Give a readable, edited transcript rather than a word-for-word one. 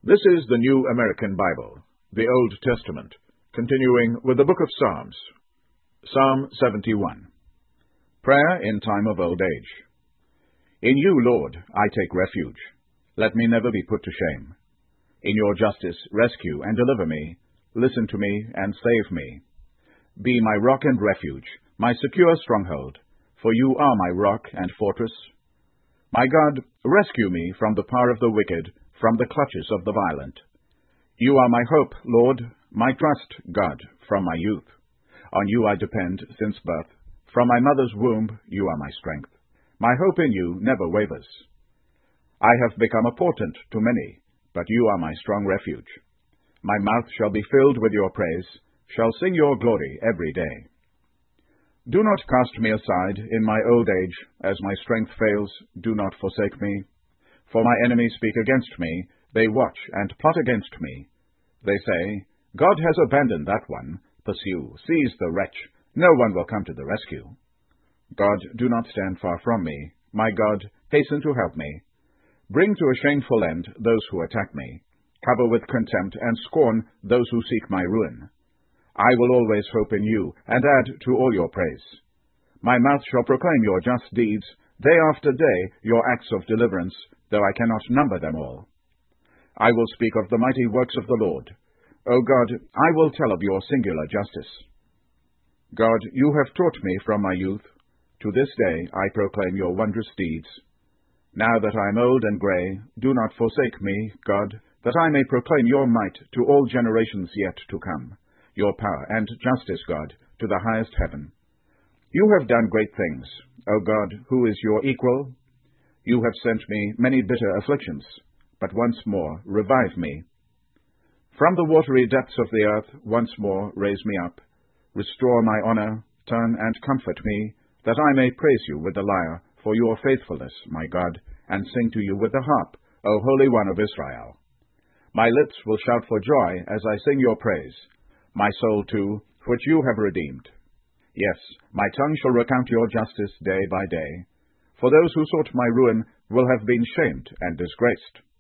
This is the New American Bible, the Old Testament, continuing with the book of Psalms. Psalm 71. Prayer in time of old age. In you, Lord, I take refuge. Let me never be put to shame. In your justice rescue and deliver me. Listen to me and save me. Be my rock and refuge, my secure stronghold, for you are my rock and fortress. My God, rescue me from the power of the wicked, from the clutches of the violent. You are my hope, Lord, my trust, God, from my youth. On you I depend since birth. From my mother's womb you are my strength. My hope in you never wavers. I have become a portent to many, but you are my strong refuge. My mouth shall be filled with your praise, shall sing your glory every day. Do not cast me aside in my old age, as my strength fails, do not forsake me. For my enemies speak against me, they watch and plot against me. They say, God has abandoned that one. Pursue, seize the wretch. No one will come to the rescue. God, do not stand far from me. My God, hasten to help me. Bring to a shameful end those who attack me. Cover with contempt and scorn those who seek my ruin. I will always hope in you, and add to all your praise. My mouth shall proclaim your just deeds, day after day your acts of deliverance, though I cannot number them all. I will speak of the mighty works of the Lord. O God, I will tell of your singular justice. God, you have taught me from my youth. To this day I proclaim your wondrous deeds. Now that I am old and gray, do not forsake me, God, that I may proclaim your might to all generations yet to come, your power and justice, God, to the highest heaven. You have done great things, O God, who is your equal? You have sent me many bitter afflictions, but once more revive me. From the watery depths of the earth once more raise me up. Restore my honor, turn and comfort me, that I may praise you with the lyre for your faithfulness, my God, and sing to you with the harp, O Holy One of Israel. My lips will shout for joy as I sing your praise, my soul too, which you have redeemed. Yes, my tongue shall recount your justice day by day. For those who sought my ruin will have been shamed and disgraced.